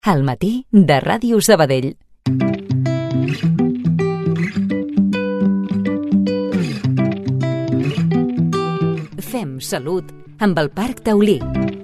Al matí de Ràdio Sabadell. Fem salut amb el Parc Taulí.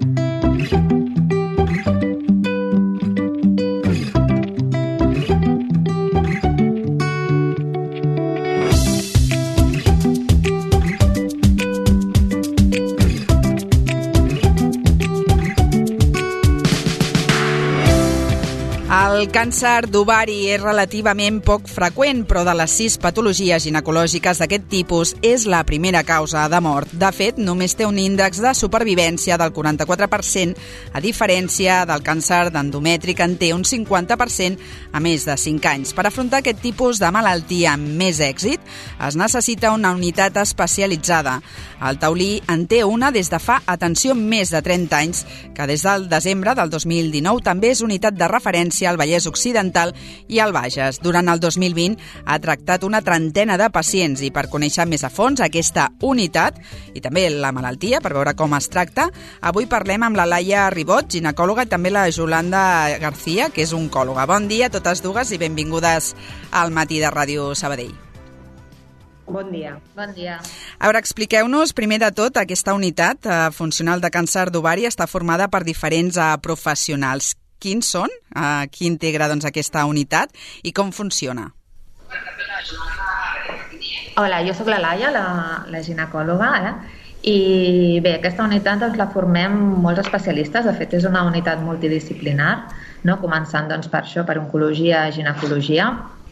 El càncer d'ovari és relativament poc freqüent, però de les 6 patologies ginecològiques d'aquest tipus és la primera causa de mort. De fet, només té un índex de supervivència del 44%, a diferència del càncer d'endometri, que en té un 50% a més de 5 anys. Per afrontar aquest tipus de malaltia amb més èxit, es necessita una unitat especialitzada. El Taulí en té una des de fa, atenció, més de 30 anys, que des del desembre del 2019 també és unitat de referència al Vallès Occidental i al Bages. Durant el 2020 ha tractat una trentena de pacients i per conèixer més a fons aquesta unitat i també la malaltia, per veure com es tracta, avui parlem amb la Laia Ribot, ginecòloga, i també la Yolanda García, que és oncòloga. Bon dia a totes dues i benvingudes al matí de Ràdio Sabadell. Bon dia. Bon dia. A veure, expliqueu-nos, primer de tot, aquesta unitat funcional de càncer d'ovari està formada per diferents professionals. Quins són? Qui integra aquesta unitat i com funciona? Hola, jo sóc la Laia, la ginecòloga, i bé, aquesta unitat la formem molts especialistes. De fet, és una unitat multidisciplinar, no? Començant per això, per oncologia i ginecologia.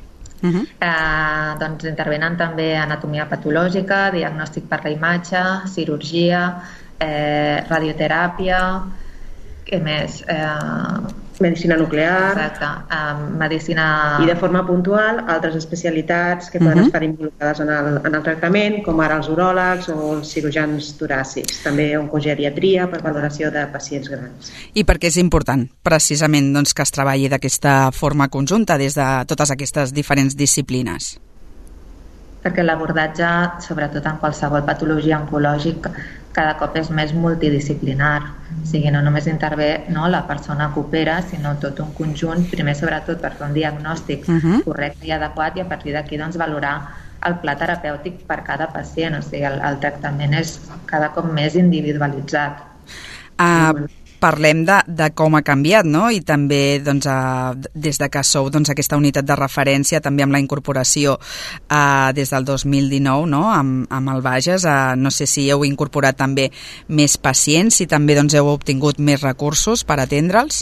Intervenen també anatomia patològica, diagnòstic per la imatge, cirurgia, radioteràpia, què més? Medicina nuclear. Exacte, medicina... I de forma puntual, altres especialitats que poden estar involucrades en el tractament, com ara els uròlegs o els cirurgians toràcics. També oncogeriatria per valoració de pacients grans. I per què és important, precisament, que es treballi d'aquesta forma conjunta des de totes aquestes diferents disciplines? Perquè l'abordatge, sobretot en qualsevol patologia oncològica, cada cop és més multidisciplinar. O sigui, no només intervé la persona que opera, sinó tot un conjunt, primer sobretot per fer un diagnòstic correcte i adequat, i a partir d'aquí valorar el pla terapèutic per cada pacient. O sigui, el tractament és cada cop més individualitzat. Parlem de com ha canviat, no? I també des de que sou aquesta unitat de referència, també amb la incorporació des del 2019, no? Amb el Bages. No sé si heu incorporat també més pacients, si també heu obtingut més recursos per atendre'ls.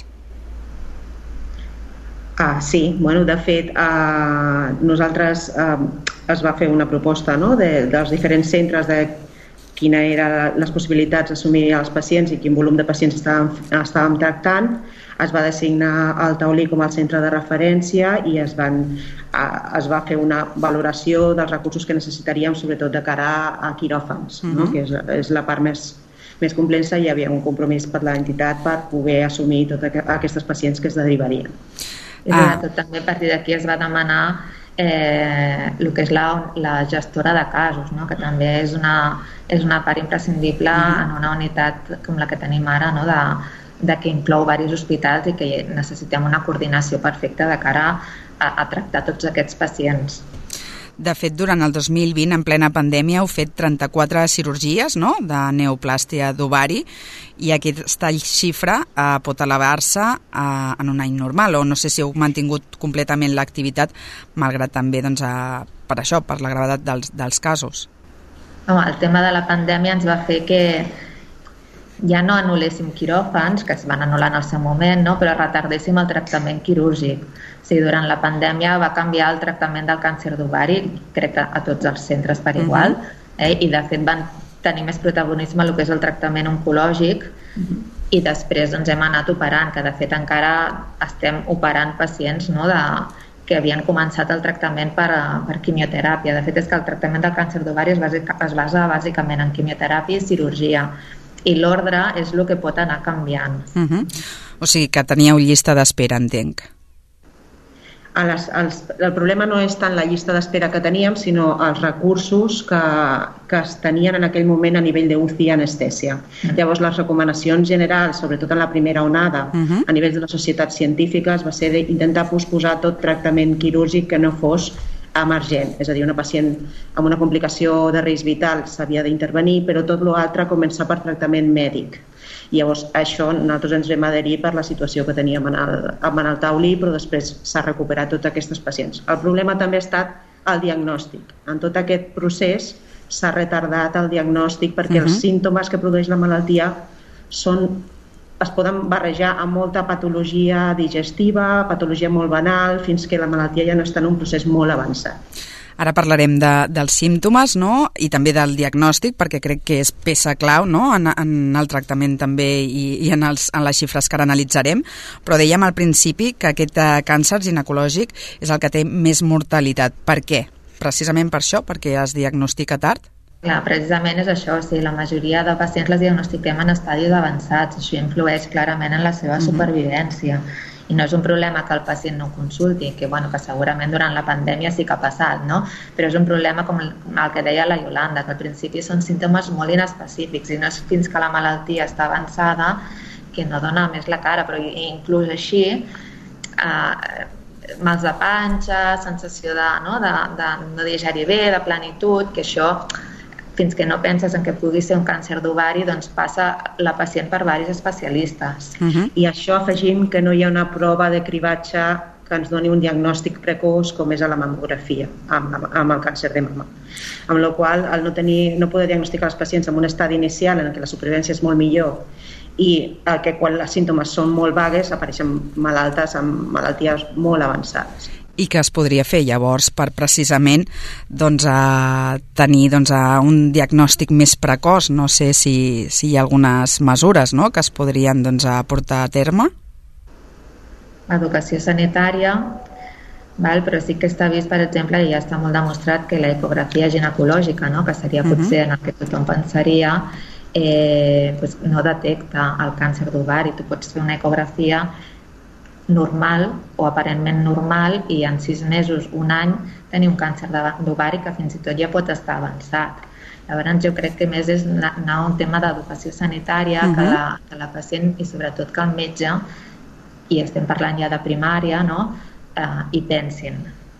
Sí, de fet, nosaltres es va fer una proposta dels diferents centres de quina eren les possibilitats d'assumir els pacients i quin volum de pacients estàvem tractant. Es va designar el Taulí com el centre de referència i es va fer una valoració dels recursos que necessitaríem, sobretot de cara a quiròfans, que és la part més complexa, i hi havia un compromís per l'entitat per poder assumir tots aquests pacients que es derivarien. I sobretot també a partir d'aquí es va demanar el que és la gestora de casos, que també és una part imprescindible en una unitat com la que tenim ara, de que inclou diversos hospitals i que necessitem una coordinació perfecta de cara a tractar tots aquests pacients. De fet, durant el 2020, en plena pandèmia, heu fet 34 cirurgies de neoplàstia d'ovari, i aquesta xifra pot elevar-se en un any normal, o no sé si heu mantingut completament l'activitat, malgrat també per això, per la gravetat dels casos. El tema de la pandèmia ens va fer que ja no anul·léssim quiròfans, que es van anul·lar en el seu moment, però retardéssim el tractament quirúrgic. O sigui, durant la pandèmia va canviar el tractament del càncer d'ovari, crec que a tots els centres per igual, i de fet van tenir més protagonisme el que és el tractament oncològic, i després hem anat operant, que de fet encara estem operant pacients que havien començat el tractament per quimioteràpia. De fet, és que el tractament del càncer d'ovari es basa bàsicament en quimioteràpia i cirurgia, i l'ordre és el que pot anar canviant. O sigui que teníeu llista d'espera, entenc. El problema no és tant la llista d'espera que teníem, sinó els recursos que es tenien en aquell moment a nivell d'UCI i anestèsia. Llavors, les recomanacions generals, sobretot en la primera onada, a nivell de les societats científiques, va ser d'intentar posposar tot tractament quirúrgic que no fos emergent. És a dir, una pacient amb una complicació de risc vital s'havia d'intervenir, però tot l'altre començar per tractament mèdic. Llavors, això nosaltres ens vam adherir per la situació que teníem amb el taulí, però després s'ha recuperat totes aquestes pacients. El problema també ha estat el diagnòstic. En tot aquest procés s'ha retardat el diagnòstic perquè els símptomes que produeix la malaltia es poden barrejar amb molta patologia digestiva, patologia molt banal, fins que la malaltia ja no està en un procés molt avançat. Ara parlarem dels símptomes, no? I també del diagnòstic, perquè crec que és peça clau, no? en el tractament també i en les xifres que ara analitzarem, però dèiem al principi que aquest càncer ginecològic és el que té més mortalitat. Per què? Precisament per això, perquè es diagnostica tard? Clar, precisament és això, la majoria de pacients les diagnostiquem en estadis avançats, això influeix clarament en la seva supervivència. I no és un problema que el pacient no consulti, que segurament durant la pandèmia sí que ha passat, no? Però és un problema com el que deia la Iolanda, que al principi són símptomes molt inespecífics i no és fins que la malaltia està avançada que no dona més la cara, però inclús així mals de panxa, sensació de no digerir bé, de plenitud, que això fins que no penses en que pugui ser un càncer d'ovari, doncs passa la pacient per diversos especialistes. I això afegim que no hi ha una prova de cribatge que ens doni un diagnòstic precoç com és a la mamografia amb el càncer de mama. Amb la qual cosa, al no poder diagnosticar els pacients en un estadi inicial en què la supervivència és molt millor i que quan els símptomes són molt vagues apareixen malaltes amb malalties molt avançades. I que es podria fer llavors per precisament tenir un diagnòstic més precoç. No sé si hi ha algunes mesures que es podrien portar a terme. Educació sanitària, però sí que està vist, per exemple, i ja està molt demostrat que l'ecografia ginecològica, que seria potser en el que tothom pensaria, no detecta el càncer d'ovari. Tu pots fer una ecografia normal o aparentment normal i en 6 mesos, un any, tenir un càncer d'ovari que fins i tot ja pot estar avançat. Llavors jo crec que més és anar a un tema d'educació sanitària, que la pacient i sobretot que el metge, i estem parlant ja de primària, hi pensin.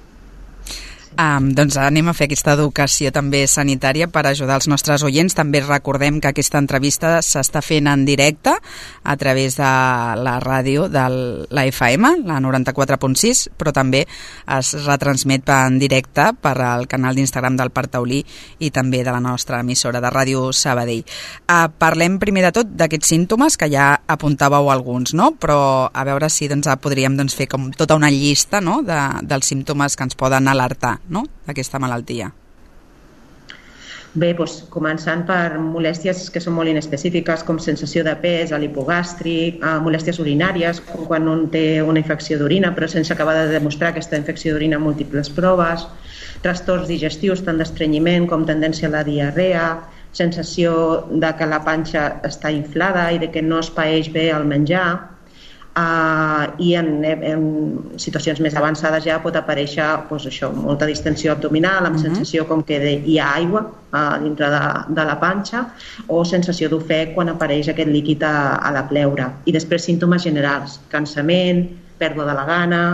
Doncs anem a fer aquesta educació també sanitària per ajudar els nostres oients. També recordem que aquesta entrevista s'està fent en directe a través de la ràdio de la FM, la 94.6, però també es retransmet en directe per al canal d'Instagram del Parc Taulí i també de la nostra emissora de Ràdio Sabadell. Parlem primer de tot d'aquests símptomes, que ja apuntàveu alguns, no? Però a veure si podríem fer com tota una llista dels símptomes que ens poden alertar d'aquesta malaltia. Bé, començant per molèsties que són molt inespecífiques, com sensació de pes a l'hipogàstric, molèsties urinàries, com quan un té una infecció d'orina però sense acabar de demostrar aquesta infecció d'orina en múltiples proves, trastorns digestius tant d'estrenyiment com tendència a la diarrea, sensació de que la panxa està inflada i de que no es paeix bé el menjar, i en situacions més avançades ja pot aparèixer molta distensió abdominal amb sensació com que hi ha aigua dintre de la panxa o sensació d'ofec quan apareix aquest líquid a la pleura. I després símptomes generals, cansament, pèrdua de la gana,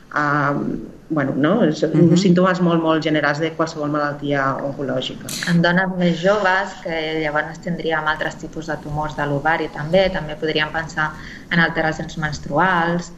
símptomes molt, molt generals de qualsevol malaltia oncològica. En dones més joves, que llavors tindríem altres tipus de tumors de l'ovari també podríem pensar en alteracions menstruals,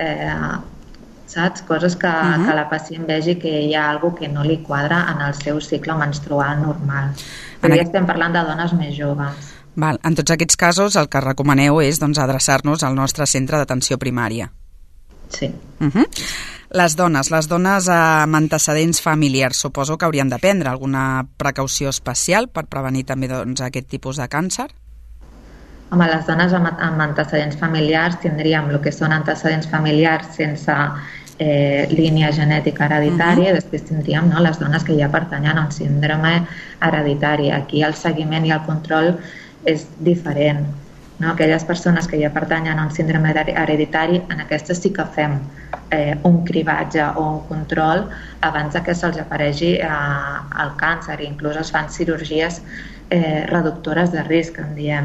saps? Coses que la pacient vegi que hi ha alguna que no li quadra en el seu cicle menstrual normal. Però ja estem parlant de dones més joves. En tots aquests casos el que recomaneu és adreçar-nos al nostre centre d'atenció primària. Sí. Les dones amb antecedents familiars suposo que haurien de prendre alguna precaució especial per prevenir també aquest tipus de càncer? Home, les dones amb antecedents familiars tindríem el que són antecedents familiars sense línia genètica hereditària, i després tindríem les dones que ja pertanyen a un síndrome hereditari. Aquí el seguiment i el control és diferent. Aquelles persones que ja pertanyen a un síndrome hereditari, en aquestes sí que fem un cribatge o un control abans que se'ls aparegui el càncer. Inclús es fan cirurgies reductores de risc, en diem.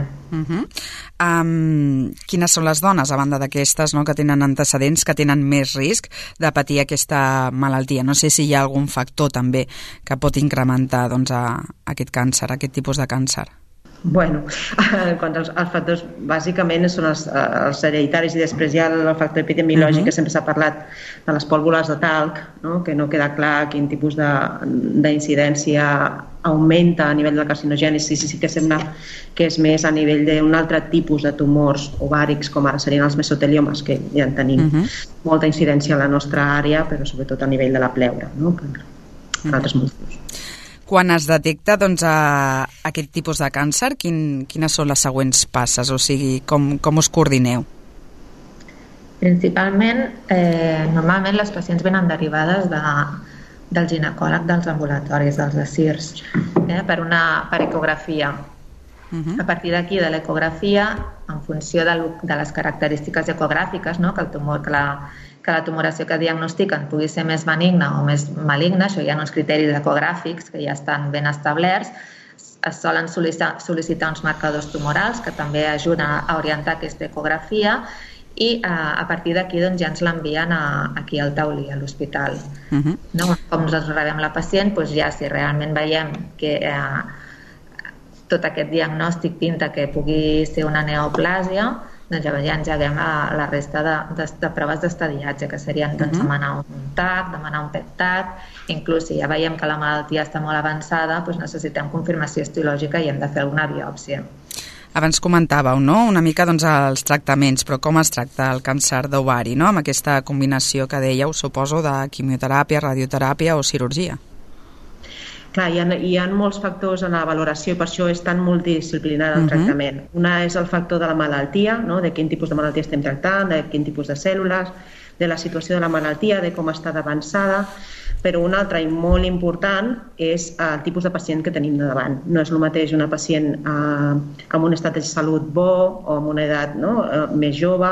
Quines són les dones, a banda d'aquestes, que tenen antecedents, que tenen més risc de patir aquesta malaltia? No sé si hi ha algun factor també que pot incrementar aquest càncer, aquest tipus de càncer. Bueno, els factors bàsicament són els hereditaris i després hi ha el factor epidemiològic que sempre s'ha parlat de les pólvoles de talc, que no queda clar quin tipus d'incidència augmenta a nivell de la carcinogènesi. Sí que sembla que és més a nivell d'un altre tipus de tumors ovàrics, com ara serien els mesoteliomes, que ja en tenim molta incidència a la nostra àrea, però sobretot a nivell de la pleura, per altres motius. Quan es detecta aquest tipus de càncer, quines són les següents passes? O sigui, com us coordineu? Principalment, normalment les pacients venen derivades del ginecòleg dels ambulatoris, dels ASIRS, per ecografia. A partir d'aquí, de l'ecografia, en funció de les característiques ecogràfiques, que la tumoració que diagnostiquen pugui ser més benigna o més maligna, això hi ha uns criteris ecogràfics que ja estan ben establerts, es solen sol·licitar uns marcadors tumorals que també ajuden a orientar aquesta ecografia i a partir d'aquí ja ens l'envien aquí al taulí, a l'hospital. Com nosaltres rebem la pacient, ja si realment veiem que tot aquest diagnòstic pinta que pugui ser una neoplàsia, doncs ja engeguem la resta de proves d'estadiatge, que serien demanar un TAC, demanar un PET-TAC, inclús si ja veiem que la malaltia està molt avançada, necessitem confirmació histològica i hem de fer alguna biòpsia. Abans comentàveu una mica els tractaments, però com es tracta el càncer d'ovari, amb aquesta combinació que dèieu, suposo, de quimioteràpia, radioteràpia o cirurgia? Clar, hi ha molts factors en la valoració i per això és tan multidisciplinari el tractament. Una és el factor de la malaltia, de quin tipus de malaltia estem tractant, de quin tipus de cèl·lules, de la situació de la malaltia, de com està d'avançada, però un altre i molt important és el tipus de pacient que tenim de davant. No és el mateix una pacient amb un estat de salut bo o amb una edat més jove,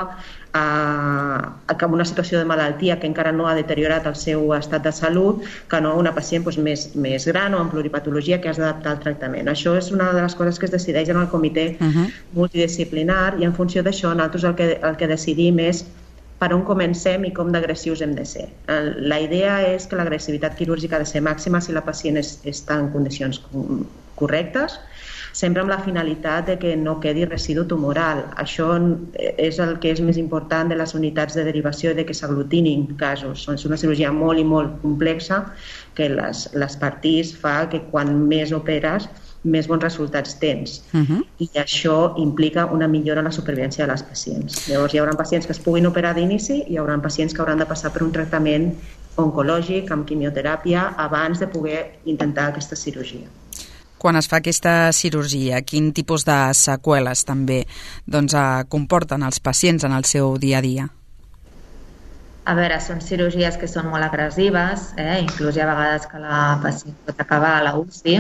que amb una situació de malaltia que encara no ha deteriorat el seu estat de salut, que no una pacient més gran o amb pluripatologia que has d'adaptar al tractament. Això és una de les coses que es decideix en el comitè multidisciplinar i en funció d'això nosaltres el que decidim és per on comencem i com d'agressius hem de ser. La idea és que l'agressivitat quirúrgica ha de ser màxima si la pacient està en condicions correctes, sempre amb la finalitat de que no quedi residu tumoral. Això és el que és més important de les unitats de derivació, de que s'aglutinin casos. És una cirurgia molt i molt complexa que les partits fa que quan més operes més bons resultats tens. I això implica una millora en la supervivència de les pacients. Llavors hi haurà pacients que es puguin operar d'inici i hi haurà pacients que hauran de passar per un tractament oncològic amb quimioteràpia abans de poder intentar aquesta cirurgia. Quan es fa aquesta cirurgia, quin tipus de seqüeles també comporten els pacients en el seu dia a dia? A veure, són cirurgies que són molt agressives, inclús hi ha vegades que la pacient pot acabar a la UCI,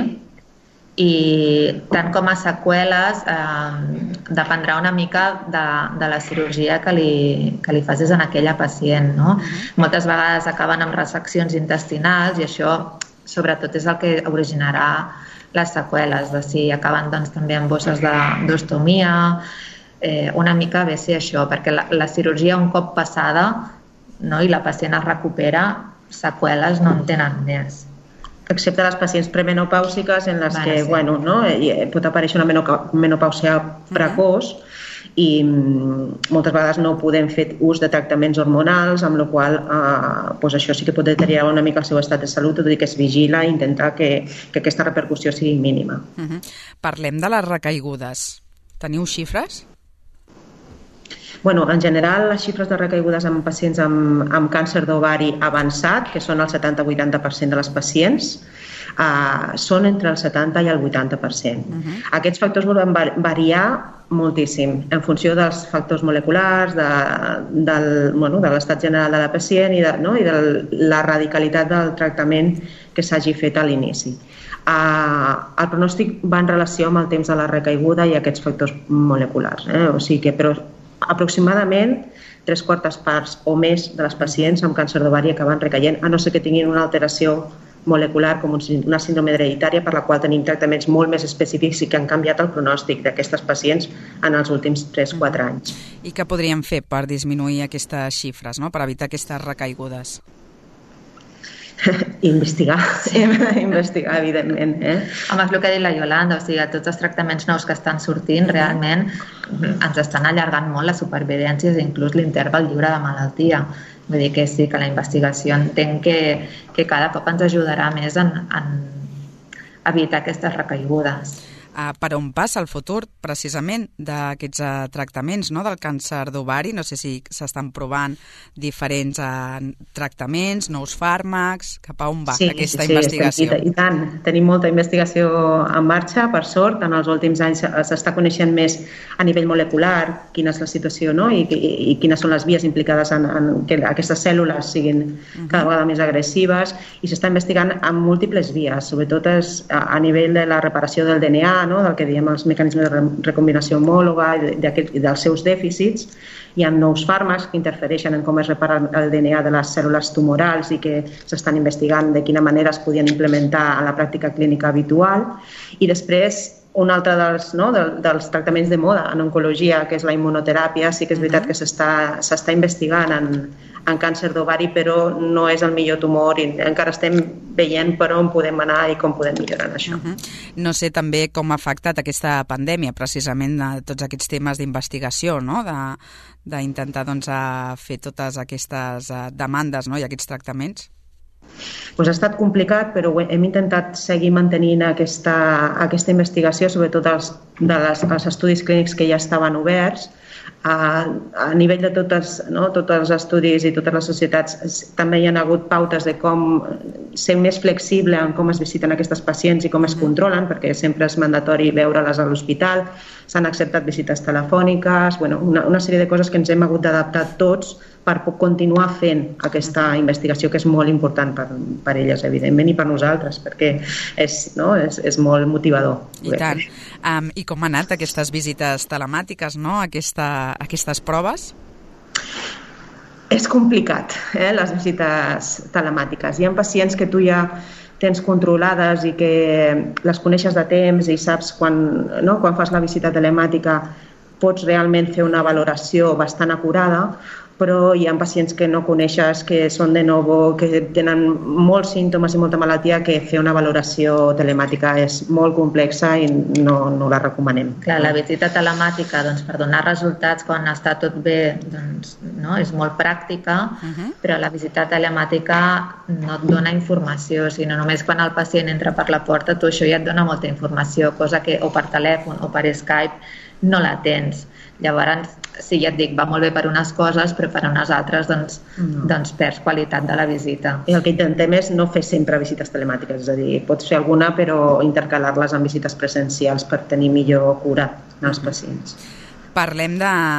i tant com a seqüeles dependrà una mica de la cirurgia que li facis en aquella pacient. Moltes vegades acaben amb reseccions intestinals i això sobretot és el que originarà les seqüeles, de si acaben també amb bosses d'ostomia, una mica ve ser això, perquè la cirurgia un cop passada i la pacient es recupera, seqüeles no en tenen més. Excepte les pacients premenopàusiques en les que pot aparèixer una menopàusia precoç i moltes vegades no podem fer ús de tractaments hormonals, amb la qual això sí que pot deteriorar una mica el seu estat de salut, tot i que es vigila i intentar que aquesta repercussió sigui mínima. Parlem de les recaigudes. Teniu xifres? En general, les xifres de recaigudes en pacients amb càncer d'ovari avançat, que són el 70-80% de les pacients, són entre el 70 i el 80%. Aquests factors poden variar moltíssim en funció dels factors moleculars, de l'estat general de la pacient i de la radicalitat del tractament que s'hagi fet a l'inici. El pronòstic va en relació amb el temps de la recaiguda i aquests factors moleculars. Però aproximadament 3/4 parts o més de les pacients amb càncer d'ovari acaben recaient, a no ser que tinguin una alteració molecular com una síndrome hereditària per la qual tenim tractaments molt més específics i que han canviat el pronòstic d'aquestes pacients en els últims 3-4 anys. I què podríem fer per disminuir aquestes xifres, no? Per evitar aquestes recaigudes? Investigar, evidentment. Home, és el que ha dit la Yolanda, o sigui, tots els tractaments nous que estan sortint realment ens estan allargant molt les supervivències i inclús l'interval lliure de malaltia. Vull dir que sí, que la investigació entenc que cada cop ens ajudarà més en evitar aquestes recaigudes. Per on passa el futur, precisament, d'aquests tractaments, no? Del càncer d'ovari? No sé si s'estan provant diferents tractaments, nous fàrmacs, cap a on va aquesta investigació? I tant, tenim molta investigació en marxa, per sort. En els últims anys s'està coneixent més a nivell molecular quina és la situació, no? I quines són les vies implicades en que aquestes cèl·lules siguin cada vegada més agressives, i s'està investigant en múltiples vies, sobretot a nivell de la reparació del DNA, del que diem els mecanismes de recombinació homòloga i dels seus dèficits. Hi ha nous fàrmacs que interfereixen en com es repara el DNA de les cèl·lules tumorals i que s'estan investigant de quina manera es podien implementar en la pràctica clínica habitual. I després, un altre dels tractaments de moda en oncologia, que és la immunoteràpia, sí que és veritat que s'està investigant en càncer d'ovari, però no és el millor tumor i encara estem veient per on podem anar i com podem millorar en això. No sé també com ha afectat aquesta pandèmia, precisament, de tots aquests temes d'investigació, no? D'intentar fer totes aquestes demandes, no? I aquests tractaments. Ha estat complicat, però hem intentat seguir mantenint aquesta investigació, sobretot els estudis clínics que ja estaven oberts. A nivell de tots els estudis i totes les societats també hi ha hagut pautes de com ser més flexible en com es visiten aquestes pacients i com es controlen, perquè sempre és mandatori veure-les a l'hospital, s'han acceptat visites telefòniques, una sèrie de coses que ens hem hagut d'adaptar tots per continuar fent aquesta investigació, que és molt important per elles, evidentment, i per nosaltres, perquè és molt motivador. I tant. I com han anat aquestes visites telemàtiques, no? Aquestes proves? És complicat, les visites telemàtiques. Hi ha pacients que tu ja tens controlades i que les coneixes de temps i saps quan fas la visita telemàtica pots realment fer una valoració bastant acurada, però hi ha pacients que no coneixes, que són de nou, que tenen molts símptomes i molta malaltia, que fer una valoració telemàtica és molt complexa i no la recomanem. Clar, la visita telemàtica, per donar resultats quan està tot bé, és molt pràctica, però la visita telemàtica no et dona informació, sinó només quan el pacient entra per la porta, tu això ja et dona molta informació, cosa que o per telèfon o per Skype no la tens. Llavors, sí, ja et dic, va molt bé per unes coses, però per unes altres perds qualitat de la visita. I el que intentem és no fer sempre visites telemàtiques, és a dir, pots fer alguna però intercalar-les amb visites presencials per tenir millor cura als pacients. Parlem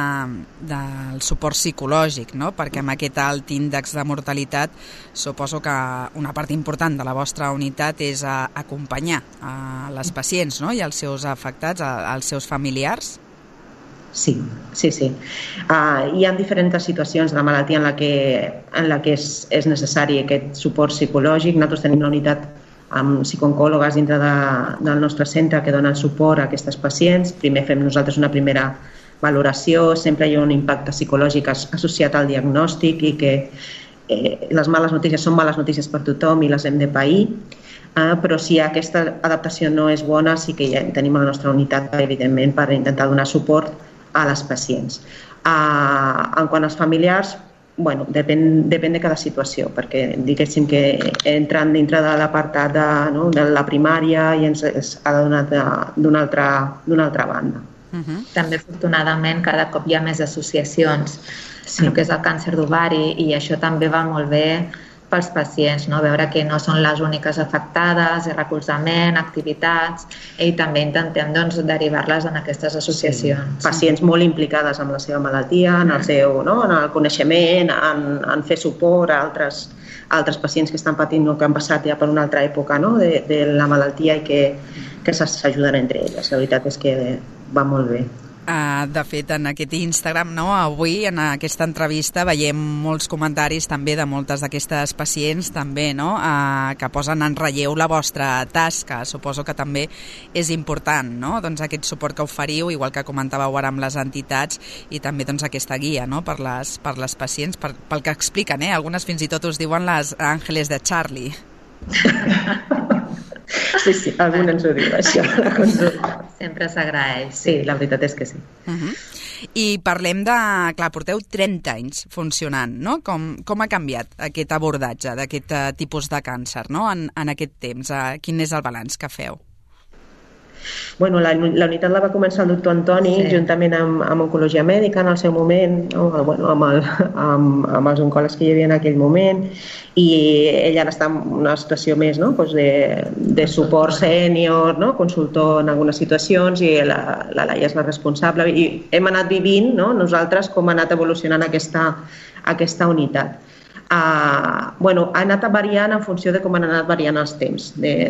del suport psicològic, no? Perquè amb aquest alt índex de mortalitat suposo que una part important de la vostra unitat és acompanyar les pacients, no? I els seus afectats, els seus familiars. Sí. Hi ha diferents situacions de malaltia en la que és necessari aquest suport psicològic. Nosaltres tenim la unitat amb psicooncòlogues dintre del nostre centre que donen suport a aquestes pacients. Primer fem nosaltres una primera valoració, sempre hi ha un impacte psicològic associat al diagnòstic i que les males notícies són males notícies per tothom i les hem de pair. Però si aquesta adaptació no és bona, sí que ja tenim la nostra unitat, evidentment, per intentar donar suport a les pacients. En quant als familiars, depèn de cada situació, perquè diguéssim que entren dintre de l'apartat de la primària i ens ha donat d'una altra banda. També, afortunadament, cada cop hi ha més associacions, el que és el càncer d'ovari, i això també va molt bé pels pacients, veure que no són les úniques afectades, recolzament, activitats, i també intentem derivar-les en aquestes associacions. Pacients molt implicades amb la seva malaltia, en el coneixement, en fer suport a altres pacients que estan patint o que han passat ja per una altra època de la malaltia i que s'ajuden entre elles. La veritat és que va molt bé. De fet, en aquest Instagram, no, avui, en aquesta entrevista, veiem molts comentaris també de moltes d'aquestes pacients també, no, que posen en relleu la vostra tasca. Suposo que també és important, no, doncs aquest suport que oferiu, igual que comentàveu ara amb les entitats, i també doncs aquesta guia, no, per les pacients, pel que expliquen, algunes fins i tot us diuen les àngeles de Charlie. Sí, algun ens ho diu, això, la consulta. Sempre s'agraeix. Sí, la veritat és que sí. I parlem de... Clar, porteu 30 anys funcionant, no? Com ha canviat aquest abordatge d'aquest tipus de càncer, no?, en aquest temps? Quin és el balanç que feu? Bueno, la unitat la va començar el doctor Antoni, juntament amb Oncologia Mèdica en el seu moment, no? amb els oncòlegs que hi havia en aquell moment, i ell ara està en una situació més, no? Pues de suport sènior, no? Consultor en algunes situacions, i la Laia és la responsable, i hem anat vivint, no? Nosaltres, com ha anat evolucionant aquesta unitat. Ha anat variant en funció de com han anat variant els temps,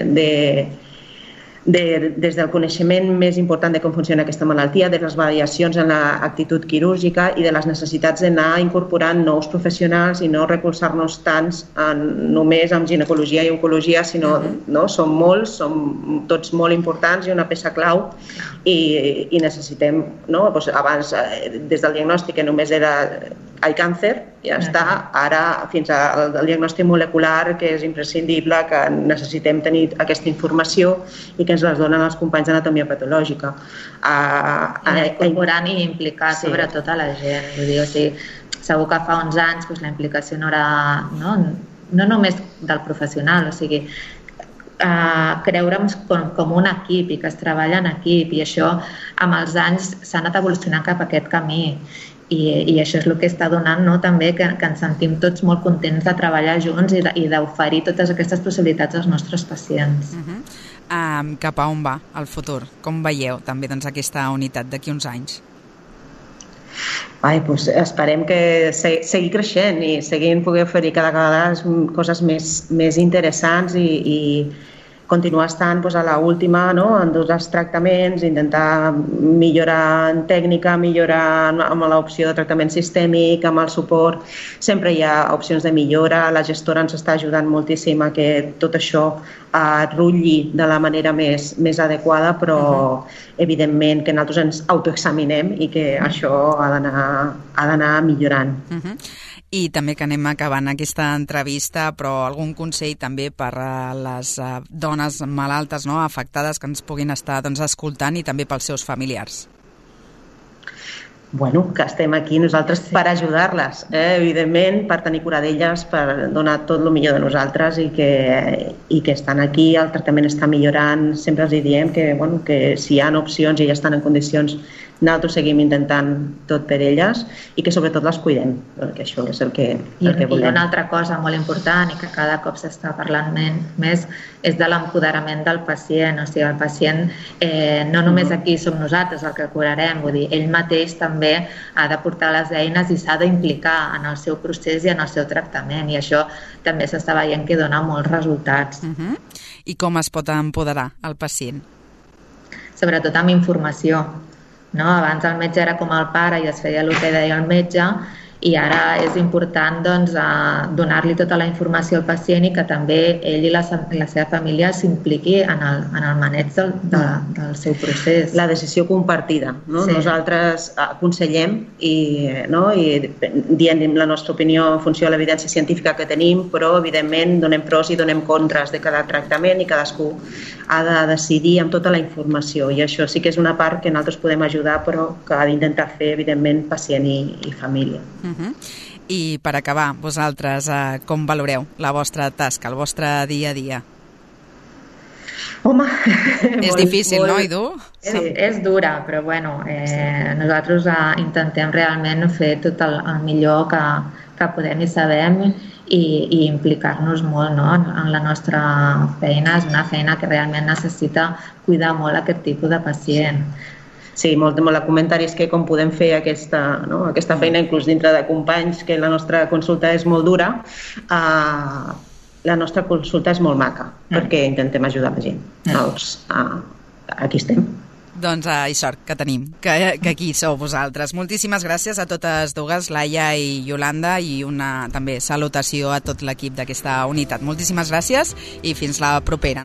des del coneixement més important de com funciona aquesta malaltia, de les variacions en l'actitud quirúrgica i de les necessitats d'anar incorporant nous professionals i no recolzar-nos tant només amb ginecologia i oncologia, sinó som molts, som tots molt importants i una peça clau, i necessitem, abans des del diagnòstic que només era el càncer, ja està, ara fins al diagnòstic molecular, que és imprescindible, que necessitem tenir aquesta informació i que ens les donen els companys d'anatomia patològica. Incorporant i implicar sobretot a la gent. Vull dir, segur que fa uns anys la implicació no era no només del professional, o sigui, creure'm com un equip i que es treballa en equip, i això amb els anys s'ha anat evolucionant cap a aquest camí. I això és el que està donant també que ens sentim tots molt contents de treballar junts i d'oferir totes aquestes possibilitats als nostres pacients. Cap a on va el futur? Com veieu també aquesta unitat d'aquí uns anys? Esperem que seguir creixent i seguint poder oferir cada vegada coses més interessants i continuar estant a l'última en tots els tractaments, intentar millorar en tècnica, millorar amb l'opció de tractament sistèmic, amb el suport. Sempre hi ha opcions de millora, la gestora ens està ajudant moltíssim a que tot això rutlli de la manera més adequada, però evidentment que nosaltres ens autoexaminem i que això ha d'anar millorant. I també que anem acabant aquesta entrevista, però algun consell també per a les dones malaltes, afectades, que ens puguin estar escoltant, i també pels seus familiars. Que estem aquí nosaltres per ajudar-les, evidentment, per tenir cura d'elles, per donar tot el millor de nosaltres, i que estan aquí, el tractament està millorant. Sempre els diem que si hi ha opcions i ja estan en condicions, nosaltres seguim intentant tot per elles, i que sobretot les cuidem, perquè això és el que volem. I una altra cosa molt important, i que cada cop s'està parlant més, és de l'empoderament del pacient. O sigui, el pacient, no només aquí som nosaltres el que curarem, vull dir, ell mateix també ha de portar les eines i s'ha d'implicar en el seu procés i en el seu tractament, i això també s'està veient que dona molts resultats. I com es pot empoderar el pacient? Sobretot amb informació. Abans el metge era com el pare i es feia el que deia el metge, i ara és important donar-li tota la informació al pacient i que també ell i la seva família s'impliqui en el maneig del seu procés. La decisió compartida. Nosaltres aconsellem i diem la nostra opinió en funció de l'evidència científica que tenim, però evidentment donem pros i donem contres de cada tractament, i cadascú ha de decidir amb tota la informació, i això sí que és una part que nosaltres podem ajudar, però que ha d'intentar fer evidentment pacient i família. I per acabar, vosaltres com valoreu la vostra tasca, el vostre dia a dia? Home, és difícil, no, i dur? Sí, és dura, però nosaltres intentem realment fer tot el millor que podem i sabem, i implicar-nos molt en la nostra feina. És una feina que realment necessita cuidar molt aquest tipus de pacient. Sí, molt de comentaris que com podem fer aquesta feina, inclús dintre de companys, que la nostra consulta és molt dura. La nostra consulta és molt maca, perquè intentem ajudar la gent. Doncs aquí estem. Doncs i sort que tenim, que aquí sou vosaltres. Moltíssimes gràcies a totes dues, Laia i Iolanda, i una també salutació a tot l'equip d'aquesta unitat. Moltíssimes gràcies i fins la propera.